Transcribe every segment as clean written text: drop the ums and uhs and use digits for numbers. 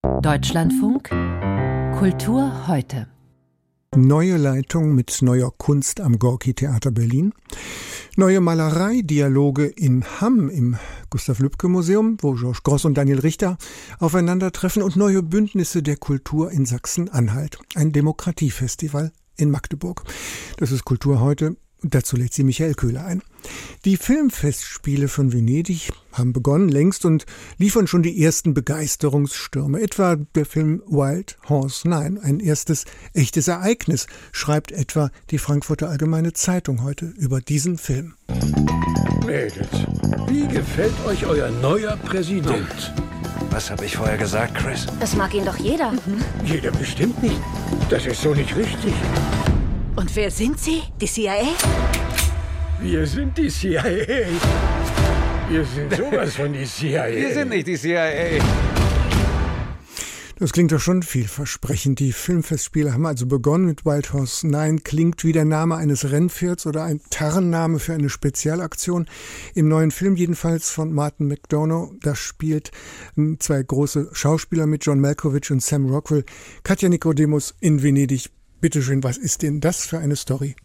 Deutschlandfunk Kultur heute. Neue Leitung mit neuer Kunst am Gorki-Theater Berlin. Neue Malerei-Dialoge in Hamm im Gustav-Lübcke-Museum, wo Georges Gross und Daniel Richter aufeinandertreffen, und neue Bündnisse der Kultur in Sachsen-Anhalt. Ein Demokratiefestival in Magdeburg. Das ist Kultur heute. Dazu lädt sie Michael Köhler ein. Die Filmfestspiele von Venedig haben begonnen längst und liefern schon die ersten Begeisterungsstürme. Etwa der Film Wild Horse 9, ein erstes echtes Ereignis, schreibt etwa die Frankfurter Allgemeine Zeitung heute über diesen Film. Mädels, wie gefällt euch euer neuer Präsident? Was habe ich vorher gesagt, Chris? Das mag ihn doch jeder. Jeder bestimmt nicht. Das ist so nicht richtig. Und wer sind Sie? Die CIA? Wir sind die CIA. Wir sind sowas von die CIA. Wir sind nicht die CIA. Das klingt doch schon vielversprechend. Die Filmfestspiele haben also begonnen mit Wild Horse 9. Klingt wie der Name eines Rennpferds oder ein Tarnname für eine Spezialaktion. Im neuen Film jedenfalls von Martin McDonough. Da spielt zwei große Schauspieler mit, John Malkovich und Sam Rockwell. Katja Nicodemus in Venedig. Bitteschön, was ist denn das für eine Story?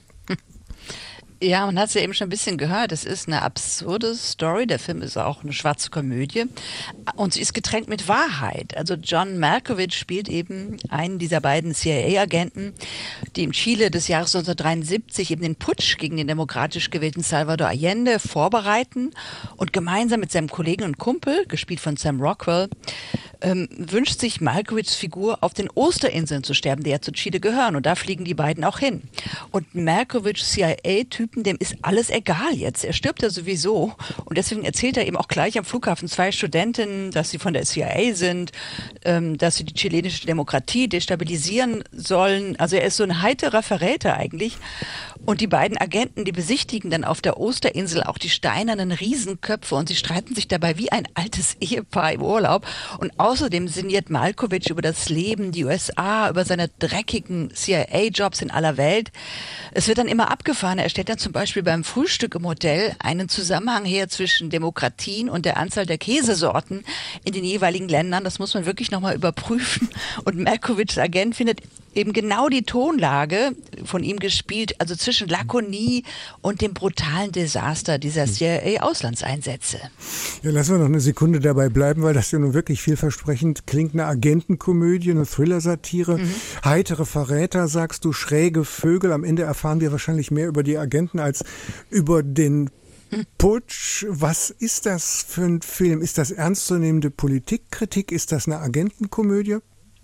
Ja, man hat es ja eben schon ein bisschen gehört. Es ist eine absurde Story. Der Film ist auch eine schwarze Komödie. Und sie ist getränkt mit Wahrheit. Also John Malkovich spielt eben einen dieser beiden CIA-Agenten, die im Chile des Jahres 1973 eben den Putsch gegen den demokratisch gewählten Salvador Allende vorbereiten. Und gemeinsam mit seinem Kollegen und Kumpel, gespielt von Sam Rockwell, wünscht sich Malkovichs Figur, auf den Osterinseln zu sterben, die ja zu Chile gehören. Und da fliegen die beiden auch hin. Und Malkovichs CIA-Typen, dem ist alles egal jetzt. Er stirbt ja sowieso. Und deswegen erzählt er eben auch gleich am Flughafen zwei Studentinnen, dass sie von der CIA sind, dass sie die chilenische Demokratie destabilisieren sollen. Also er ist so ein heiterer Verräter eigentlich. Und die beiden Agenten, die besichtigen dann auf der Osterinsel auch die steinernen Riesenköpfe und sie streiten sich dabei wie ein altes Ehepaar im Urlaub. Und außerdem sinniert Malkovich über das Leben, die USA, über seine dreckigen CIA-Jobs in aller Welt. Es wird dann immer abgefahren. Er stellt dann zum Beispiel beim Frühstück im Hotel einen Zusammenhang her zwischen Demokratien und der Anzahl der Käsesorten in den jeweiligen Ländern. Das muss man wirklich nochmal überprüfen. Und Malkovichs Agent findet eben genau die Tonlage von ihm gespielt, also zwischen Lakonie und dem brutalen Desaster dieser CIA-Auslandseinsätze. Ja, lassen wir noch eine Sekunde dabei bleiben, weil das ja nun wirklich vielversprechend klingt. Eine Agentenkomödie, eine Thriller-Satire, heitere Verräter, sagst du, schräge Vögel. Am Ende erfahren wir wahrscheinlich mehr über die Agenten als über den Putsch. Was ist das für ein Film? Ist das ernstzunehmende Politikkritik? Ist das eine Agentenkomödie?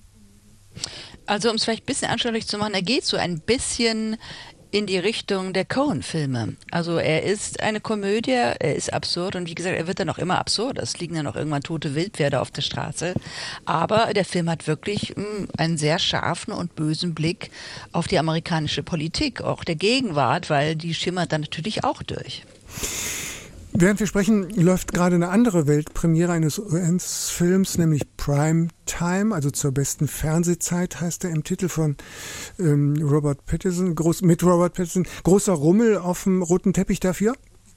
Also um es vielleicht ein bisschen anschaulich zu machen, er geht so ein bisschen in die Richtung der Coen-Filme. Also er ist eine Komödie, er ist absurd und wie gesagt, er wird dann auch immer absurd. Es liegen dann auch irgendwann tote Wildpferde auf der Straße. Aber der Film hat wirklich einen sehr scharfen und bösen Blick auf die amerikanische Politik, auch der Gegenwart, weil die schimmert dann natürlich auch durch. Während wir sprechen, läuft gerade eine andere Weltpremiere eines US-Films, nämlich Prime Time, also zur besten Fernsehzeit, heißt er im Titel von Robert Pattinson, mit Robert Pattinson. Großer Rummel auf dem roten Teppich dafür?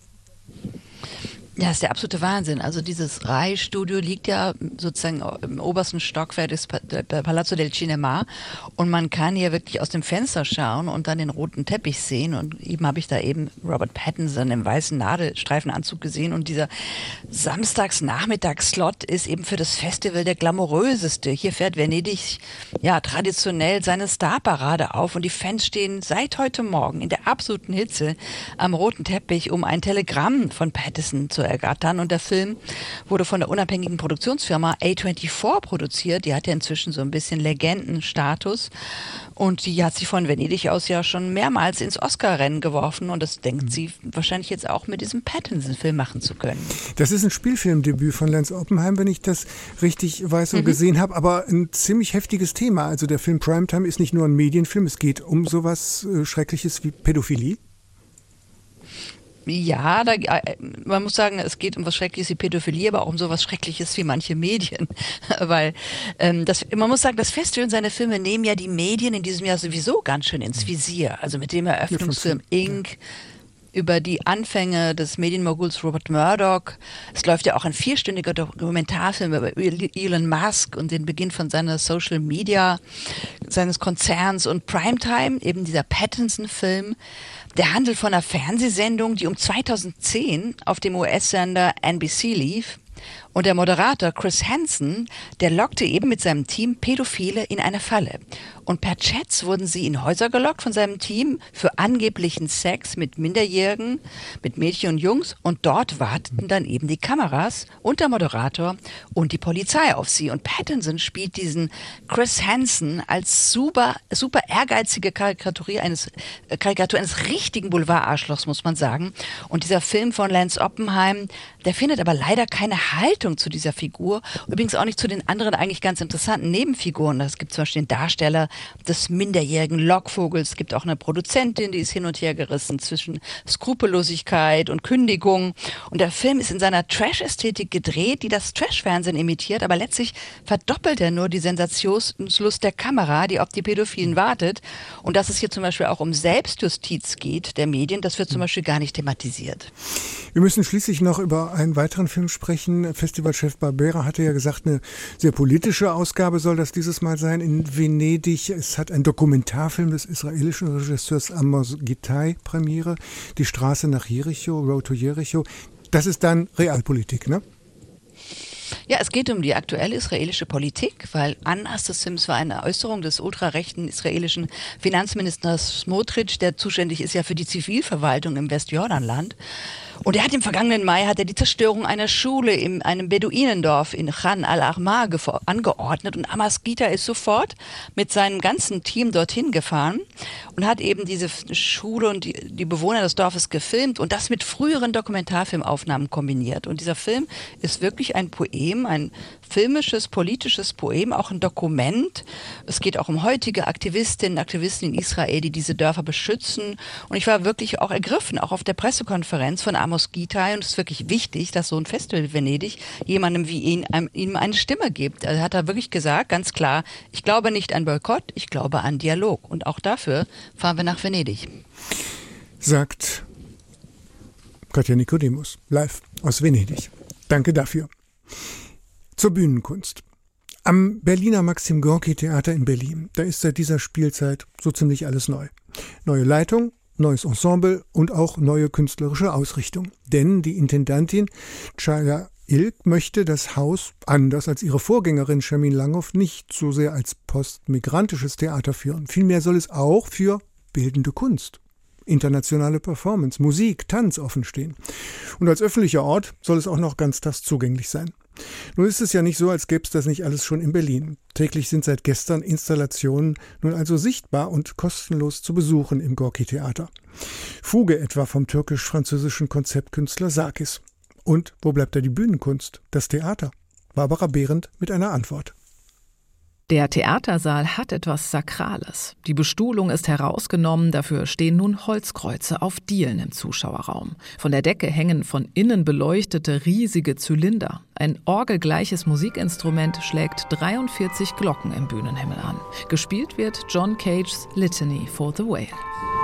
Ja, das ist der absolute Wahnsinn. Also dieses Rai-Studio liegt ja sozusagen im obersten Stockwerk des Palazzo del Cinema und man kann hier wirklich aus dem Fenster schauen und dann den roten Teppich sehen und eben habe ich da eben Robert Pattinson im weißen Nadelstreifenanzug gesehen und dieser Samstagsnachmittagsslot ist eben für das Festival der glamouröseste. Hier fährt Venedig ja traditionell seine Starparade auf und die Fans stehen seit heute Morgen in der absoluten Hitze am roten Teppich, um ein Telegramm von Pattinson zu ergattern. Und der Film wurde von der unabhängigen Produktionsfirma A24 produziert. Die hat ja inzwischen so ein bisschen Legendenstatus. Und die hat sich von Venedig aus ja schon mehrmals ins Oscar-Rennen geworfen. Und das denkt sie wahrscheinlich jetzt auch mit diesem Pattinson-Film machen zu können. Das ist ein Spielfilmdebüt von Lance Oppenheim, wenn ich das richtig weiß und gesehen habe. Aber ein ziemlich heftiges Thema. Also der Film Primetime ist nicht nur ein Medienfilm. Es geht um sowas Schreckliches wie Pädophilie. Ja, man muss sagen, es geht um was Schreckliches wie Pädophilie, aber auch um sowas Schreckliches wie manche Medien. Weil man muss sagen, das Festival und seine Filme nehmen ja die Medien in diesem Jahr sowieso ganz schön ins Visier. Also mit dem Eröffnungsfilm Ink. über die Anfänge des Medienmoguls Rupert Murdoch. Es läuft ja auch ein 4-stündiger Dokumentarfilm über Elon Musk und den Beginn von seiner Social Media, seines Konzerns und Primetime, eben dieser Pattinson-Film. Der handelt von einer Fernsehsendung, die um 2010 auf dem US-Sender NBC lief. Und der Moderator Chris Hansen, der lockte eben mit seinem Team Pädophile in eine Falle. Und per Chats wurden sie in Häuser gelockt von seinem Team für angeblichen Sex mit Minderjährigen, mit Mädchen und Jungs. Und dort warteten dann eben die Kameras und der Moderator und die Polizei auf sie. Und Pattinson spielt diesen Chris Hansen als super ehrgeizige Karikatur eines richtigen Boulevardarschlochs, muss man sagen. Und dieser Film von Lance Oppenheim, der findet aber leider keine Haltung zu dieser Figur. Übrigens auch nicht zu den anderen eigentlich ganz interessanten Nebenfiguren. Es gibt zum Beispiel den Darsteller des minderjährigen Lockvogels. Es gibt auch eine Produzentin, die ist hin und her gerissen zwischen Skrupellosigkeit und Kündigung. Und der Film ist in seiner Trash-Ästhetik gedreht, die das Trash-Fernsehen imitiert, aber letztlich verdoppelt er nur die Sensationslust der Kamera, die auf die Pädophilen wartet. Und dass es hier zum Beispiel auch um Selbstjustiz geht der Medien, das wird zum Beispiel gar nicht thematisiert. Wir müssen schließlich noch über einen weiteren Film sprechen. Festivalchef Barbera hatte ja gesagt, eine sehr politische Ausgabe soll das dieses Mal sein in Venedig. Es hat ein Dokumentarfilm des israelischen Regisseurs Amos Gitai Premiere, Die Straße nach Jericho, Road to Jericho. Das ist dann Realpolitik, ne? Ja, es geht um die aktuelle israelische Politik, weil Anlass des Films war eine Äußerung des ultrarechten israelischen Finanzministers Smotrich, der zuständig ist ja für die Zivilverwaltung im Westjordanland. Und er hat im vergangenen Mai die Zerstörung einer Schule in einem Beduinendorf in Khan al-Ahmar angeordnet. Und Amos Gitai ist sofort mit seinem ganzen Team dorthin gefahren und hat eben diese Schule und die Bewohner des Dorfes gefilmt und das mit früheren Dokumentarfilmaufnahmen kombiniert. Und dieser Film ist wirklich ein Poem, ein filmisches, politisches Poem, auch ein Dokument. Es geht auch um heutige Aktivistinnen und Aktivisten in Israel, die diese Dörfer beschützen. Und ich war wirklich auch ergriffen, auch auf der Pressekonferenz von Amos Gitai. Und es ist wirklich wichtig, dass so ein Festival wie Venedig jemandem wie ihm eine Stimme gibt. Er hat da wirklich gesagt, ganz klar, ich glaube nicht an Boykott, ich glaube an Dialog. Und auch dafür fahren wir nach Venedig. Sagt Katja Nikodemus, live aus Venedig. Danke dafür. Zur Bühnenkunst. Am Berliner Maxim-Gorki-Theater in Berlin, da ist seit dieser Spielzeit so ziemlich alles neu. Neue Leitung, neues Ensemble und auch neue künstlerische Ausrichtung. Denn die Intendantin Chaya Ilk möchte das Haus, anders als ihre Vorgängerin Shermin Langhoff, nicht so sehr als postmigrantisches Theater führen. Vielmehr soll es auch für bildende Kunst, internationale Performance, Musik, Tanz offenstehen. Und als öffentlicher Ort soll es auch noch ganztags zugänglich sein. Nun ist es ja nicht so, als gäbe es das nicht alles schon in Berlin. Täglich sind seit gestern Installationen nun also sichtbar und kostenlos zu besuchen im Gorki-Theater. Fuge etwa vom türkisch-französischen Konzeptkünstler Sarkis. Und wo bleibt da die Bühnenkunst, das Theater? Barbara Behrendt mit einer Antwort. Der Theatersaal hat etwas Sakrales. Die Bestuhlung ist herausgenommen, dafür stehen nun Holzkreuze auf Dielen im Zuschauerraum. Von der Decke hängen von innen beleuchtete riesige Zylinder. Ein orgelgleiches Musikinstrument schlägt 43 Glocken im Bühnenhimmel an. Gespielt wird John Cages Litany for the Whale.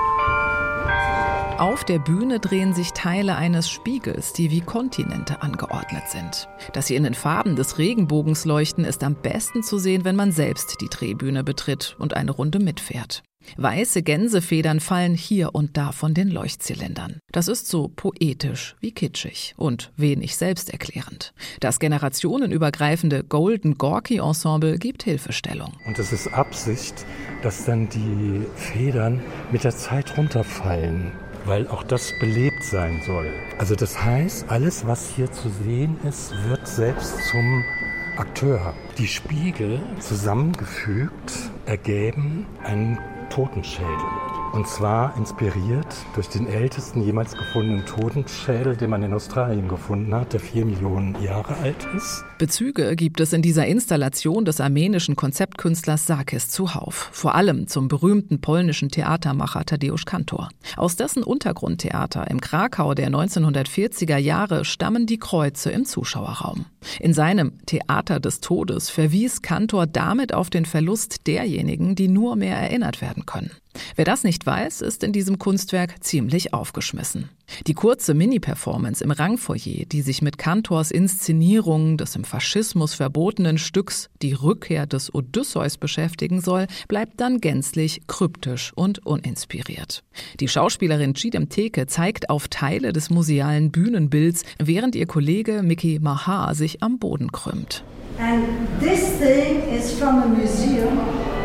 Auf der Bühne drehen sich Teile eines Spiegels, die wie Kontinente angeordnet sind. Dass sie in den Farben des Regenbogens leuchten, ist am besten zu sehen, wenn man selbst die Drehbühne betritt und eine Runde mitfährt. Weiße Gänsefedern fallen hier und da von den Leuchtzylindern. Das ist so poetisch wie kitschig und wenig selbsterklärend. Das generationenübergreifende Golden Gorki Ensemble gibt Hilfestellung. Und es ist Absicht, dass dann die Federn mit der Zeit runterfallen, weil auch das belebt sein soll. Also das heißt, alles, was hier zu sehen ist, wird selbst zum Akteur. Die Spiegel zusammengefügt ergeben einen Totenschädel. Und zwar inspiriert durch den ältesten jemals gefundenen Totenschädel, den man in Australien gefunden hat, der 4 Millionen Jahre alt ist. Bezüge gibt es in dieser Installation des armenischen Konzeptkünstlers Sarkis zuhauf. Vor allem zum berühmten polnischen Theatermacher Tadeusz Kantor. Aus dessen Untergrundtheater im Krakau der 1940er Jahre stammen die Kreuze im Zuschauerraum. In seinem Theater des Todes verwies Kantor damit auf den Verlust derjenigen, die nur mehr erinnert werden können. Wer das nicht weiß, ist in diesem Kunstwerk ziemlich aufgeschmissen. Die kurze Mini-Performance im Rangfoyer, die sich mit Cantors Inszenierung des im Faschismus verbotenen Stücks Die Rückkehr des Odysseus beschäftigen soll, bleibt dann gänzlich kryptisch und uninspiriert. Die Schauspielerin Chidem Teke zeigt auf Teile des musealen Bühnenbilds, während ihr Kollege Miki Mahar sich am Boden krümmt. And this thing is from a museum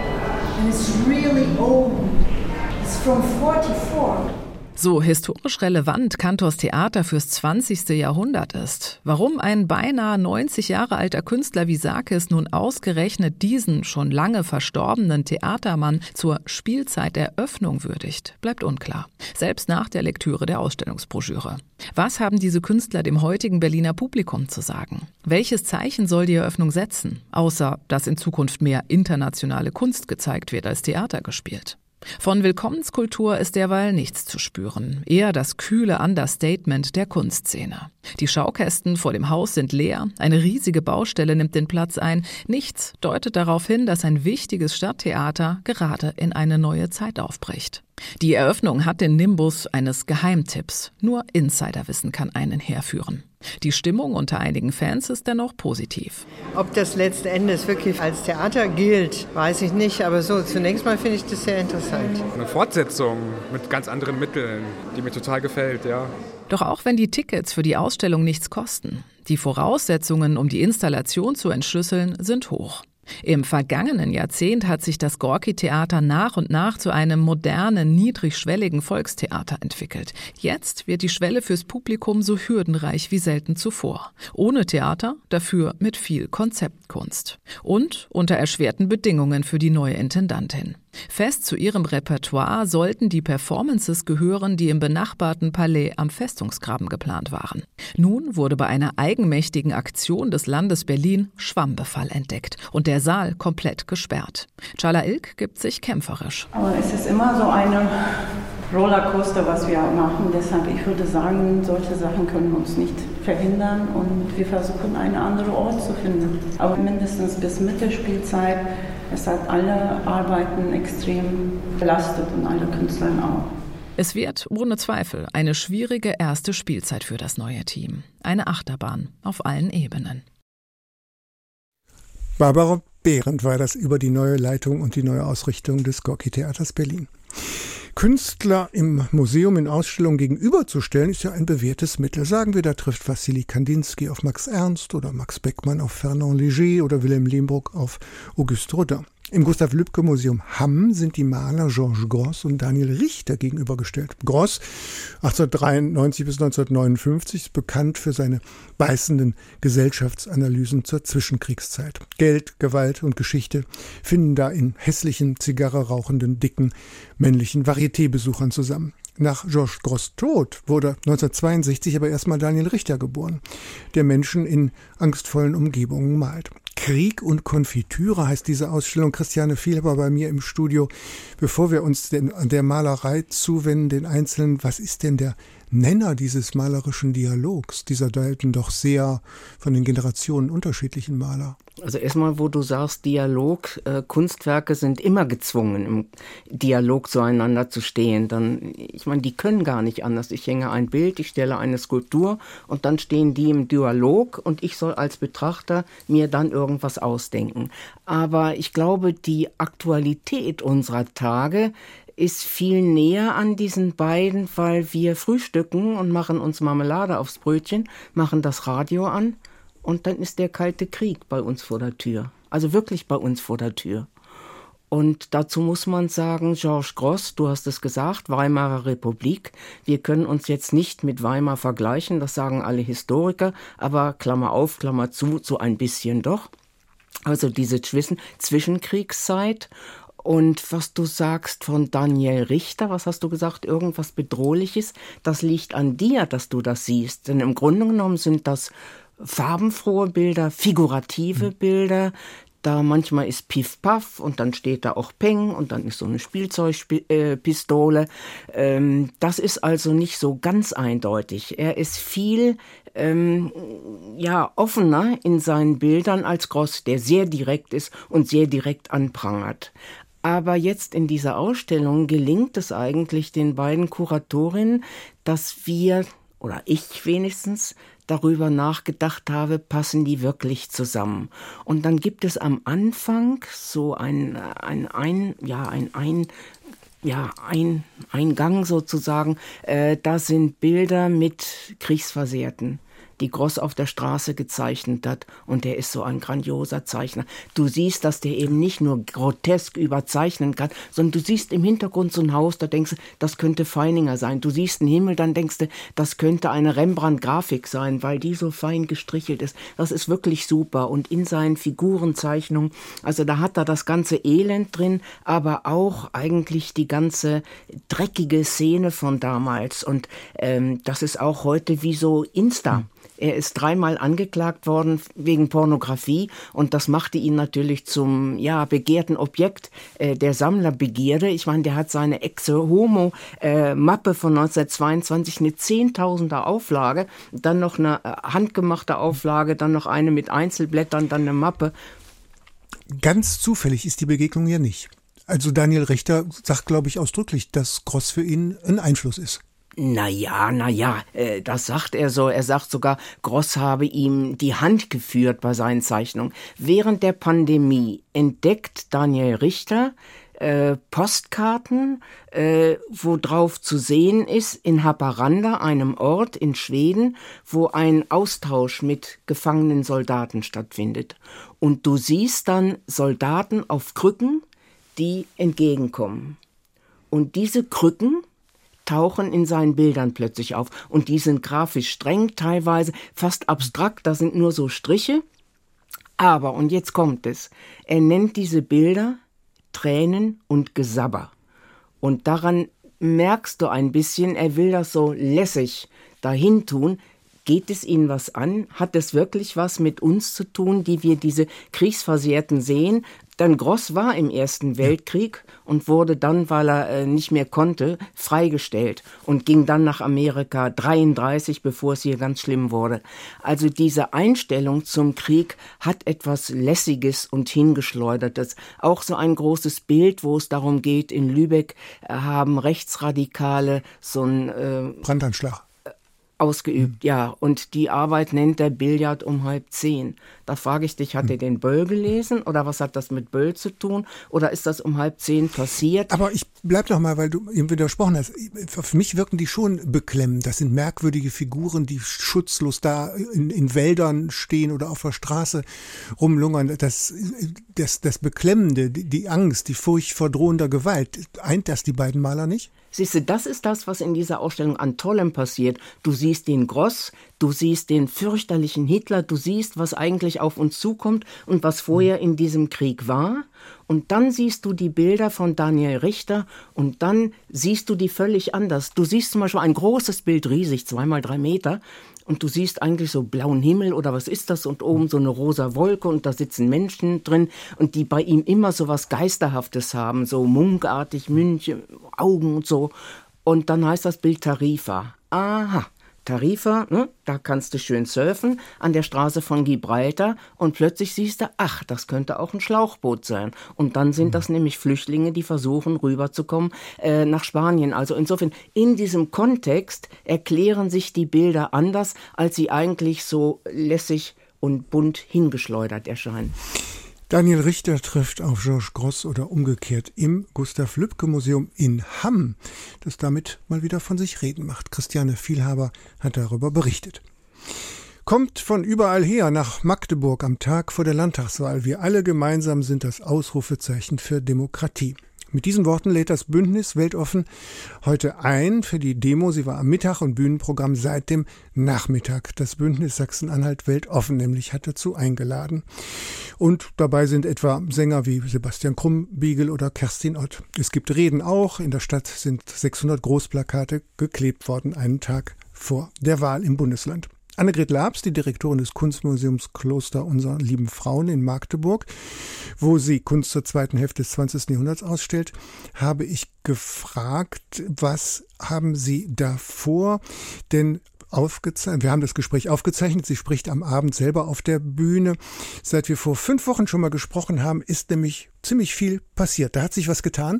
and it's really old. It's from 44. So historisch relevant Cantors Theater fürs 20. Jahrhundert ist. Warum ein beinahe 90 Jahre alter Künstler wie Sarkis nun ausgerechnet diesen schon lange verstorbenen Theatermann zur Spielzeiteröffnung würdigt, bleibt unklar. Selbst nach der Lektüre der Ausstellungsbroschüre. Was haben diese Künstler dem heutigen Berliner Publikum zu sagen? Welches Zeichen soll die Eröffnung setzen, außer dass in Zukunft mehr internationale Kunst gezeigt wird als Theater gespielt? Von Willkommenskultur ist derweil nichts zu spüren, eher das kühle Understatement der Kunstszene. Die Schaukästen vor dem Haus sind leer, eine riesige Baustelle nimmt den Platz ein. Nichts deutet darauf hin, dass ein wichtiges Stadttheater gerade in eine neue Zeit aufbricht. Die Eröffnung hat den Nimbus eines Geheimtipps. Nur Insiderwissen kann einen herführen. Die Stimmung unter einigen Fans ist dennoch positiv. Ob das letzten Endes wirklich als Theater gilt, weiß ich nicht. Aber so, zunächst mal finde ich das sehr interessant. Eine Fortsetzung mit ganz anderen Mitteln, die mir total gefällt, ja. Doch auch wenn die Tickets für die Ausstellung nichts kosten, die Voraussetzungen, um die Installation zu entschlüsseln, sind hoch. Im vergangenen Jahrzehnt hat sich das Gorki-Theater nach und nach zu einem modernen, niedrigschwelligen Volkstheater entwickelt. Jetzt wird die Schwelle fürs Publikum so hürdenreich wie selten zuvor. Ohne Theater, dafür mit viel Konzeptkunst. Und unter erschwerten Bedingungen für die neue Intendantin. Fest zu ihrem Repertoire sollten die Performances gehören, die im benachbarten Palais am Festungsgraben geplant waren. Nun wurde bei einer eigenmächtigen Aktion des Landes Berlin Schwammbefall entdeckt und der Saal komplett gesperrt. Çağla İlk gibt sich kämpferisch. Aber es ist immer so eine Rollercoaster, was wir machen. Deshalb, ich würde sagen, solche Sachen können uns nicht verhindern und wir versuchen, einen anderen Ort zu finden. Aber mindestens bis Mitte Spielzeit. Es hat alle Arbeiten extrem belastet und alle Künstler auch. Es wird ohne Zweifel eine schwierige erste Spielzeit für das neue Team. Eine Achterbahn auf allen Ebenen. Barbara Behrendt war das über die neue Leitung und die neue Ausrichtung des Gorki-Theaters Berlin. Künstler im Museum in Ausstellungen gegenüberzustellen, ist ja ein bewährtes Mittel. Sagen wir, da trifft Wassily Kandinsky auf Max Ernst oder Max Beckmann auf Fernand Léger oder Wilhelm Lehmbruck auf Auguste Rodin. Im Gustav-Lübcke-Museum Hamm sind die Maler Georges Grosz und Daniel Richter gegenübergestellt. Grosz, 1893 bis 1959, ist bekannt für seine beißenden Gesellschaftsanalysen zur Zwischenkriegszeit. Geld, Gewalt und Geschichte finden da in hässlichen, Zigarre rauchenden, dicken, männlichen Varieté-Besuchern zusammen. Nach Georges Grosz' Tod wurde 1962 aber erstmal Daniel Richter geboren, der Menschen in angstvollen Umgebungen malt. Krieg und Konfitüre heißt diese Ausstellung. Christiane Vielhaber bei mir im Studio. Bevor wir uns der Malerei zuwenden, den Einzelnen, was ist denn der Nenner dieses malerischen Dialogs, dieser doch sehr von den Generationen unterschiedlichen Maler? Also erstmal, wo du sagst Dialog, Kunstwerke sind immer gezwungen, im Dialog zueinander zu stehen. Ich meine, die können gar nicht anders. Ich hänge ein Bild, ich stelle eine Skulptur und dann stehen die im Dialog und ich soll als Betrachter mir dann irgendwas ausdenken. Aber ich glaube, die Aktualität unserer Tage ist viel näher an diesen beiden, weil wir frühstücken und machen uns Marmelade aufs Brötchen, machen das Radio an und dann ist der Kalte Krieg bei uns vor der Tür. Also wirklich bei uns vor der Tür. Und dazu muss man sagen, Georges Grosz, du hast es gesagt, Weimarer Republik. Wir können uns jetzt nicht mit Weimar vergleichen, das sagen alle Historiker, aber Klammer auf, Klammer zu, so ein bisschen doch. Also diese Zwischenkriegszeit. Und was du sagst von Daniel Richter, was hast du gesagt, irgendwas Bedrohliches, das liegt an dir, dass du das siehst. Denn im Grunde genommen sind das farbenfrohe Bilder, figurative Bilder. Da manchmal ist Piff Paff und dann steht da auch Peng und dann ist so eine Spielzeugpistole. Das ist also nicht so ganz eindeutig. Er ist viel offener in seinen Bildern als Grosz, der sehr direkt ist und sehr direkt anprangert. Aber jetzt in dieser Ausstellung gelingt es eigentlich den beiden Kuratorinnen, dass wir, oder ich wenigstens, darüber nachgedacht habe, passen die wirklich zusammen. Und dann gibt es am Anfang so ein Eingang sozusagen. Da sind Bilder mit Kriegsversehrten, die Gross auf der Straße gezeichnet hat. Und der ist so ein grandioser Zeichner. Du siehst, dass der eben nicht nur grotesk überzeichnen kann, sondern du siehst im Hintergrund so ein Haus, da denkst du, das könnte Feininger sein. Du siehst einen Himmel, dann denkst du, das könnte eine Rembrandt-Grafik sein, weil die so fein gestrichelt ist. Das ist wirklich super. Und in seinen Figurenzeichnungen, also da hat er das ganze Elend drin, aber auch eigentlich die ganze dreckige Szene von damals. Und das ist auch heute wie so Insta. Er ist 3-mal angeklagt worden wegen Pornografie und das machte ihn natürlich zum begehrten Objekt der Sammlerbegierde. Ich meine, der hat seine Exe-Homo-Mappe von 1922, eine 10.000er Auflage, dann noch eine handgemachte Auflage, dann noch eine mit Einzelblättern, dann eine Mappe. Ganz zufällig ist die Begegnung ja nicht. Also Daniel Richter sagt, glaube ich, ausdrücklich, dass Gross für ihn ein Einfluss ist. Naja, das sagt er so. Er sagt sogar, Gross habe ihm die Hand geführt bei seinen Zeichnungen. Während der Pandemie entdeckt Daniel Richter Postkarten, wo drauf zu sehen ist, in Haparanda, einem Ort in Schweden, wo ein Austausch mit gefangenen Soldaten stattfindet. Und du siehst dann Soldaten auf Krücken, die entgegenkommen. Und diese Krücken tauchen in seinen Bildern plötzlich auf. Und die sind grafisch streng, teilweise fast abstrakt, da sind nur so Striche. Aber, und jetzt kommt es, er nennt diese Bilder Tränen und Gesabber. Und daran merkst du ein bisschen, er will das so lässig dahin tun. Geht es Ihnen was an? Hat es wirklich was mit uns zu tun, die wir diese Kriegsversehrten sehen? Denn Gross war im Ersten Weltkrieg und wurde dann, weil er nicht mehr konnte, freigestellt und ging dann nach Amerika 1933, bevor es hier ganz schlimm wurde. Also diese Einstellung zum Krieg hat etwas Lässiges und Hingeschleudertes. Auch so ein großes Bild, wo es darum geht, in Lübeck haben Rechtsradikale so ein Brandanschlag ausgeübt, ja. Und die Arbeit nennt er Billard um 9:30. Da frage ich dich, hat er den Böll gelesen oder was hat das mit Böll zu tun? Oder ist das um 9:30 passiert? Aber ich bleib noch mal, weil du eben widersprochen hast. Für mich wirken die schon beklemmend. Das sind merkwürdige Figuren, die schutzlos da in Wäldern stehen oder auf der Straße rumlungern. Das Beklemmende, die Angst, die Furcht vor drohender Gewalt, eint das die beiden Maler nicht? Siehst du, das ist das, was in dieser Ausstellung an Tollem passiert. Du siehst den Gross, du siehst den fürchterlichen Hitler, du siehst, was eigentlich auf uns zukommt und was vorher in diesem Krieg war. Und dann siehst du die Bilder von Daniel Richter und dann siehst du die völlig anders. Du siehst zum Beispiel ein großes Bild, riesig, 2x3 Meter. Und du siehst eigentlich so blauen Himmel oder was ist das und oben so eine rosa Wolke und da sitzen Menschen drin und die bei ihm immer so was Geisterhaftes haben, so munkartig, München, Augen und so. Und dann heißt das Bild Tarifa. Aha, Tarifa, ne? Da kannst du schön surfen an der Straße von Gibraltar und plötzlich siehst du, ach, das könnte auch ein Schlauchboot sein. Und dann sind das nämlich Flüchtlinge, die versuchen rüberzukommen nach Spanien. Also insofern, in diesem Kontext erklären sich die Bilder anders, als sie eigentlich so lässig und bunt hingeschleudert erscheinen. Daniel Richter trifft auf Georges Gross oder umgekehrt im Gustav-Lübcke-Museum in Hamm, das damit mal wieder von sich reden macht. Christiane Vielhaber hat darüber berichtet. Kommt von überall her nach Magdeburg am Tag vor der Landtagswahl. Wir alle gemeinsam sind das Ausrufezeichen für Demokratie. Mit diesen Worten lädt das Bündnis Weltoffen heute ein für die Demo. Sie war am Mittag und Bühnenprogramm seit dem Nachmittag. Das Bündnis Sachsen-Anhalt Weltoffen nämlich hat dazu eingeladen. Und dabei sind etwa Sänger wie Sebastian Krumbiegel oder Kerstin Ott. Es gibt Reden auch. In der Stadt sind 600 Großplakate geklebt worden, einen Tag vor der Wahl im Bundesland. Annegret Labs, die Direktorin des Kunstmuseums Kloster unserer lieben Frauen in Magdeburg, wo sie Kunst zur zweiten Hälfte des 20. Jahrhunderts ausstellt, habe ich gefragt, was haben Sie da vor? Denn wir haben das Gespräch aufgezeichnet. Sie spricht am Abend selber auf der Bühne. Seit wir vor 5 Wochen schon mal gesprochen haben, ist nämlich ziemlich viel passiert. Da hat sich was getan?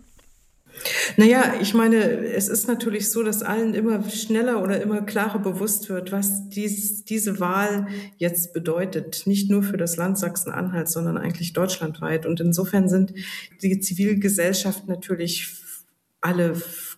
Naja, ich meine, es ist natürlich so, dass allen immer schneller oder immer klarer bewusst wird, was diese Wahl jetzt bedeutet. Nicht nur für das Land Sachsen-Anhalt, sondern eigentlich deutschlandweit. Und insofern sind die Zivilgesellschaft natürlich alle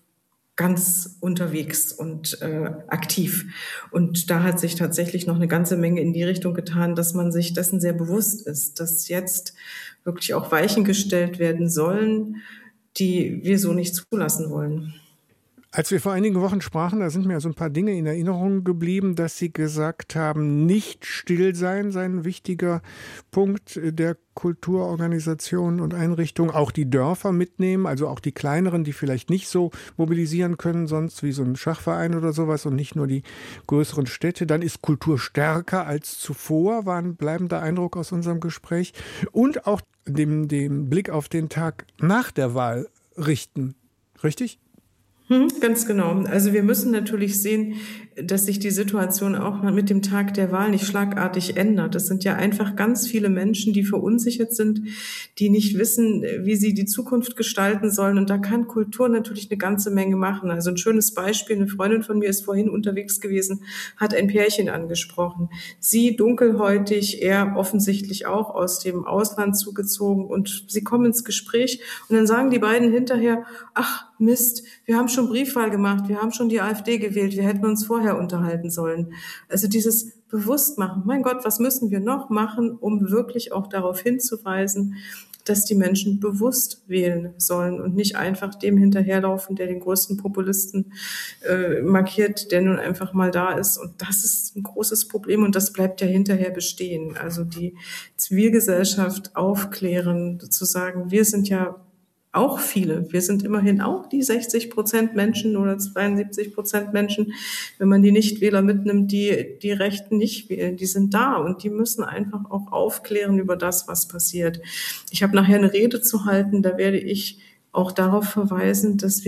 ganz unterwegs und aktiv. Und da hat sich tatsächlich noch eine ganze Menge in die Richtung getan, dass man sich dessen sehr bewusst ist, dass jetzt wirklich auch Weichen gestellt werden sollen, die wir so nicht zulassen wollen. Als wir vor einigen Wochen sprachen, da sind mir so ein paar Dinge in Erinnerung geblieben, dass Sie gesagt haben, nicht still sein sei ein wichtiger Punkt der Kulturorganisationen und Einrichtungen. Auch die Dörfer mitnehmen, also auch die kleineren, die vielleicht nicht so mobilisieren können, sonst wie so ein Schachverein oder sowas und nicht nur die größeren Städte. Dann ist Kultur stärker als zuvor, war ein bleibender Eindruck aus unserem Gespräch. Und auch dem Blick auf den Tag nach der Wahl richten. Richtig? Ganz genau. Also wir müssen natürlich sehen, dass sich die Situation auch mit dem Tag der Wahl nicht schlagartig ändert. Es sind ja einfach ganz viele Menschen, die verunsichert sind, die nicht wissen, wie sie die Zukunft gestalten sollen. Und da kann Kultur natürlich eine ganze Menge machen. Also ein schönes Beispiel, eine Freundin von mir ist vorhin unterwegs gewesen, hat ein Pärchen angesprochen. Sie dunkelhäutig, er offensichtlich auch aus dem Ausland zugezogen. Und sie kommen ins Gespräch und dann sagen die beiden hinterher, ach Mist, wir haben schon Briefwahl gemacht, wir haben schon die AfD gewählt, wir hätten uns vorher unterhalten sollen. Also dieses Bewusstmachen, mein Gott, was müssen wir noch machen, um wirklich auch darauf hinzuweisen, dass die Menschen bewusst wählen sollen und nicht einfach dem hinterherlaufen, der den größten Populisten markiert, der nun einfach mal da ist. Und das ist ein großes Problem und das bleibt ja hinterher bestehen. Also die Zivilgesellschaft aufklären, zu sagen, wir sind ja auch viele. Wir sind immerhin auch die 60% Menschen oder 72% Menschen, wenn man die Nichtwähler mitnimmt, die Rechten nicht wählen. Die sind da und die müssen einfach auch aufklären über das, was passiert. Ich habe nachher eine Rede zu halten, da werde ich auch darauf verweisen, dass wir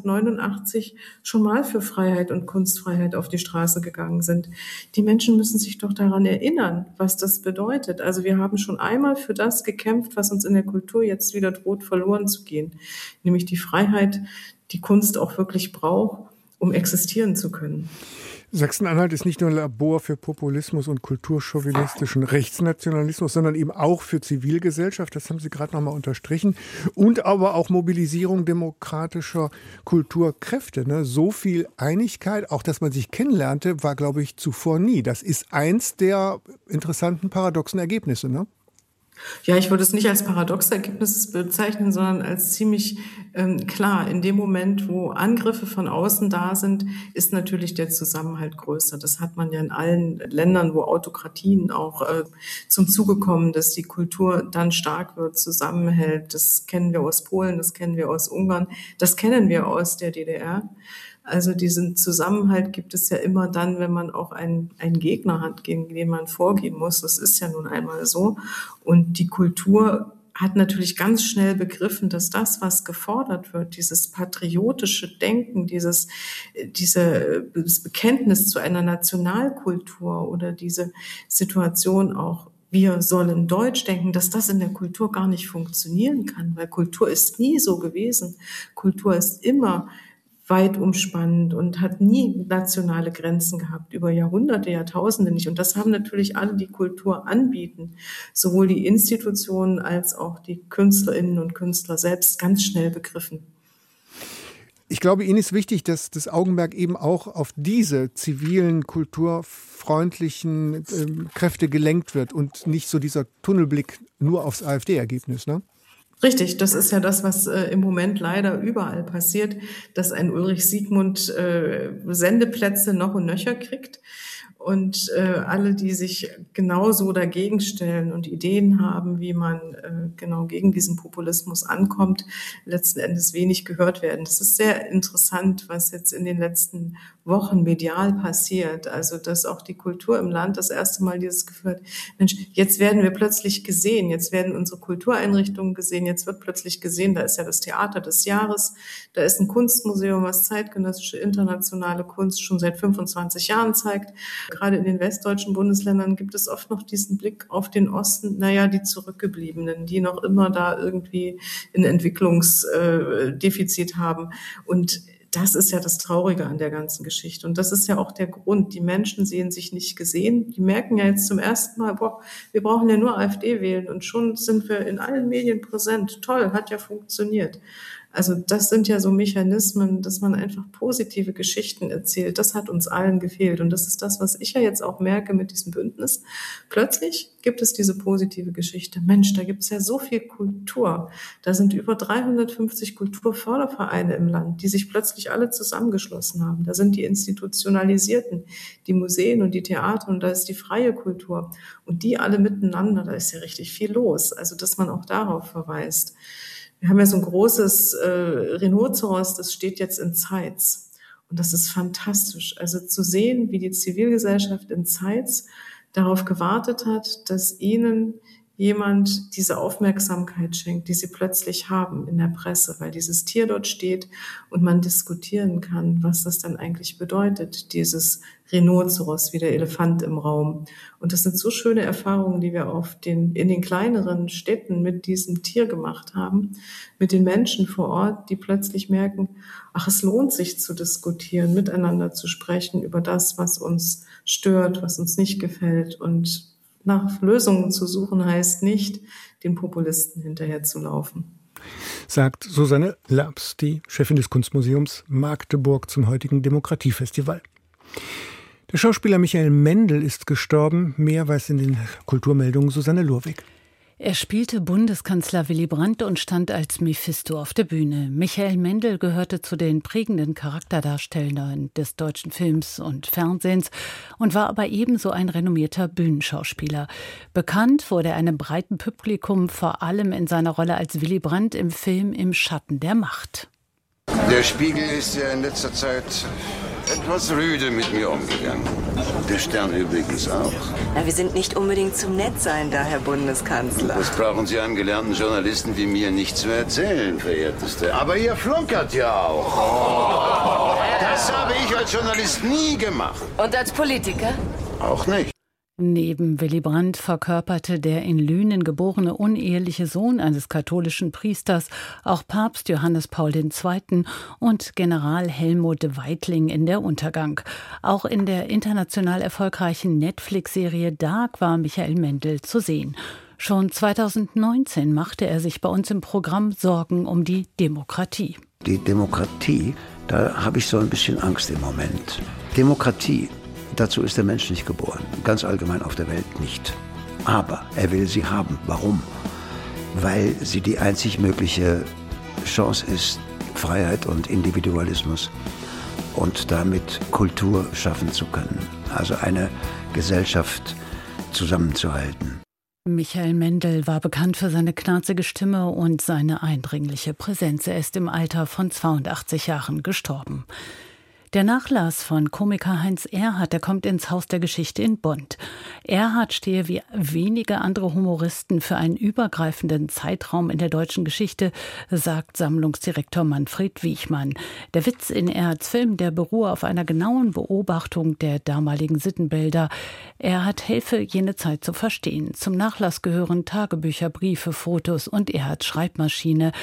1989 schon mal für Freiheit und Kunstfreiheit auf die Straße gegangen sind. Die Menschen müssen sich doch daran erinnern, was das bedeutet. Also wir haben schon einmal für das gekämpft, was uns in der Kultur jetzt wieder droht, verloren zu gehen. Nämlich die Freiheit, die Kunst auch wirklich braucht, um existieren zu können. Sachsen-Anhalt ist nicht nur ein Labor für Populismus und kulturchauvinistischen Rechtsnationalismus, sondern eben auch für Zivilgesellschaft, das haben Sie gerade nochmal unterstrichen, und aber auch Mobilisierung demokratischer Kulturkräfte. Ne? So viel Einigkeit, auch dass man sich kennenlernte, war, glaube ich, zuvor nie. Das ist eins der interessanten paradoxen Ergebnisse, ne? Ja, ich würde es nicht als paradoxe Ergebnis bezeichnen, sondern als ziemlich klar. In dem Moment, wo Angriffe von außen da sind, ist natürlich der Zusammenhalt größer. Das hat man ja in allen Ländern, wo Autokratien auch zum Zuge kommen, dass die Kultur dann stark wird, zusammenhält. Das kennen wir aus Polen, das kennen wir aus Ungarn, das kennen wir aus der DDR. Also diesen Zusammenhalt gibt es ja immer dann, wenn man auch einen Gegner hat, gegen den man vorgehen muss. Das ist ja nun einmal so. Und die Kultur hat natürlich ganz schnell begriffen, dass das, was gefordert wird, dieses patriotische Denken, dieses Bekenntnis zu einer Nationalkultur oder diese Situation auch, wir sollen Deutsch denken, dass das in der Kultur gar nicht funktionieren kann, weil Kultur ist nie so gewesen. Kultur ist immer weit umspannend und hat nie nationale Grenzen gehabt, über Jahrhunderte, Jahrtausende nicht. Und das haben natürlich alle, die Kultur anbieten, sowohl die Institutionen als auch die Künstlerinnen und Künstler selbst ganz schnell begriffen. Ich glaube, Ihnen ist wichtig, dass das Augenmerk eben auch auf diese zivilen, kulturfreundlichen Kräfte gelenkt wird und nicht so dieser Tunnelblick nur aufs AfD-Ergebnis, ne? Richtig, das ist ja das, was im Moment leider überall passiert, dass ein Ulrich Siegmund Sendeplätze noch und nöcher kriegt Und alle, die sich genauso dagegen stellen und Ideen haben, wie man genau gegen diesen Populismus ankommt, letzten Endes wenig gehört werden. Das ist sehr interessant, was jetzt in den letzten Wochen medial passiert. Also, dass auch die Kultur im Land das erste Mal dieses Gefühl hat, Mensch, jetzt werden wir plötzlich gesehen, jetzt werden unsere Kultureinrichtungen gesehen, jetzt wird plötzlich gesehen, da ist ja das Theater des Jahres, da ist ein Kunstmuseum, was zeitgenössische, internationale Kunst schon seit 25 Jahren zeigt. Gerade in den westdeutschen Bundesländern gibt es oft noch diesen Blick auf den Osten, die Zurückgebliebenen, die noch immer da irgendwie ein Entwicklungsdefizit haben. Und das ist ja das Traurige an der ganzen Geschichte. Und das ist ja auch der Grund. Die Menschen sehen sich nicht gesehen. Die merken ja jetzt zum ersten Mal, wir brauchen ja nur AfD wählen und schon sind wir in allen Medien präsent. Toll, hat ja funktioniert. Also das sind ja so Mechanismen, dass man einfach positive Geschichten erzählt. Das hat uns allen gefehlt. Und das ist das, was ich ja jetzt auch merke mit diesem Bündnis. Plötzlich gibt es diese positive Geschichte. Mensch, da gibt es ja so viel Kultur. Da sind über 350 Kulturfördervereine im Land, die sich plötzlich alle zusammengeschlossen haben. Da sind die Institutionalisierten, die Museen und die Theater und da ist die freie Kultur. Und die alle miteinander, da ist ja richtig viel los. Also dass man auch darauf verweist. Wir haben ja so ein großes Rhinoceros, das steht jetzt in Zeitz. Und das ist fantastisch. Also zu sehen, wie die Zivilgesellschaft in Zeitz darauf gewartet hat, dass ihnen jemand diese Aufmerksamkeit schenkt, die sie plötzlich haben in der Presse, weil dieses Tier dort steht und man diskutieren kann, was das dann eigentlich bedeutet, dieses Rhinoceros wie der Elefant im Raum. Und das sind so schöne Erfahrungen, die wir in den kleineren Städten mit diesem Tier gemacht haben, mit den Menschen vor Ort, die plötzlich merken, ach, es lohnt sich zu diskutieren, miteinander zu sprechen über das, was uns stört, was uns nicht gefällt. Und nach Lösungen zu suchen heißt nicht, den Populisten hinterherzulaufen. Sagt Susanne Labs, die Chefin des Kunstmuseums Magdeburg zum heutigen Demokratiefestival. Der Schauspieler Michael Mendel ist gestorben. Mehr weiß in den Kulturmeldungen Susanne Lurwig. Er spielte Bundeskanzler Willy Brandt und stand als Mephisto auf der Bühne. Michael Mendel gehörte zu den prägenden Charakterdarstellern des deutschen Films und Fernsehens und war aber ebenso ein renommierter Bühnenschauspieler. Bekannt wurde er einem breiten Publikum vor allem in seiner Rolle als Willy Brandt im Film Im Schatten der Macht. Der Spiegel ist ja in letzter Zeit etwas rüde mit mir umgegangen. Der Stern übrigens auch. Na, wir sind nicht unbedingt zum Nettsein da, Herr Bundeskanzler. Das brauchen Sie einem gelernten Journalisten wie mir nicht zu erzählen, verehrteste. Aber ihr flunkert ja auch. Das habe ich als Journalist nie gemacht. Und als Politiker? Auch nicht. Neben Willy Brandt verkörperte der in Lünen geborene uneheliche Sohn eines katholischen Priesters auch Papst Johannes Paul II. Und General Helmut Weitling in Der Untergang. Auch in der international erfolgreichen Netflix-Serie Dark war Michael Mendel zu sehen. Schon 2019 machte er sich bei uns im Programm Sorgen um die Demokratie. Die Demokratie, da habe ich so ein bisschen Angst im Moment. Demokratie. Dazu ist der Mensch nicht geboren, ganz allgemein auf der Welt nicht. Aber er will sie haben. Warum? Weil sie die einzig mögliche Chance ist, Freiheit und Individualismus und damit Kultur schaffen zu können. Also eine Gesellschaft zusammenzuhalten. Michael Mendel war bekannt für seine knarzige Stimme und seine eindringliche Präsenz. Er ist im Alter von 82 Jahren gestorben. Der Nachlass von Komiker Heinz Erhardt, der kommt ins Haus der Geschichte in Bonn. Erhardt stehe wie wenige andere Humoristen für einen übergreifenden Zeitraum in der deutschen Geschichte, sagt Sammlungsdirektor Manfred Wiechmann. Der Witz in Erhardts Film, der beruhe auf einer genauen Beobachtung der damaligen Sittenbilder. Erhardt helfe, jene Zeit zu verstehen. Zum Nachlass gehören Tagebücher, Briefe, Fotos und Erhardts Schreibmaschine.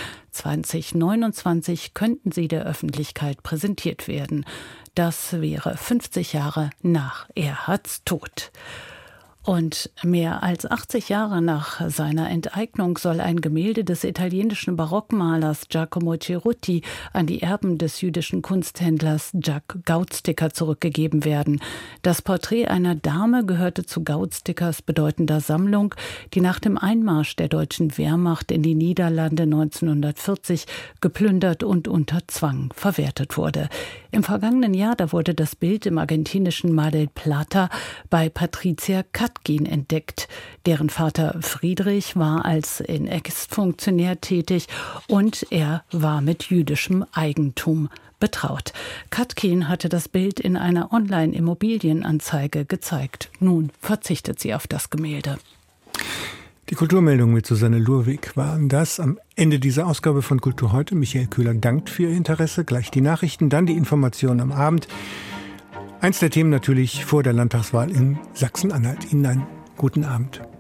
2029 könnten sie der Öffentlichkeit präsentiert werden. Das wäre 50 Jahre nach Erhardts Tod. Und mehr als 80 Jahre nach seiner Enteignung soll ein Gemälde des italienischen Barockmalers Giacomo Cerutti an die Erben des jüdischen Kunsthändlers Jack Gautsticker zurückgegeben werden. Das Porträt einer Dame gehörte zu Gautstickers bedeutender Sammlung, die nach dem Einmarsch der deutschen Wehrmacht in die Niederlande 1940 geplündert und unter Zwang verwertet wurde. Im vergangenen Jahr, da wurde das Bild im argentinischen Mar del Plata bei Patricia Katkin entdeckt. Deren Vater Friedrich war als NS-Funktionär tätig und er war mit jüdischem Eigentum betraut. Katkin hatte das Bild in einer Online-Immobilienanzeige gezeigt. Nun verzichtet sie auf das Gemälde. Die Kulturmeldung mit Susanne Lurwig waren das am Ende dieser Ausgabe von Kultur heute. Michael Köhler dankt für Ihr Interesse. Gleich die Nachrichten, dann die Informationen am Abend. Eins der Themen natürlich vor der Landtagswahl in Sachsen-Anhalt. Ihnen einen guten Abend.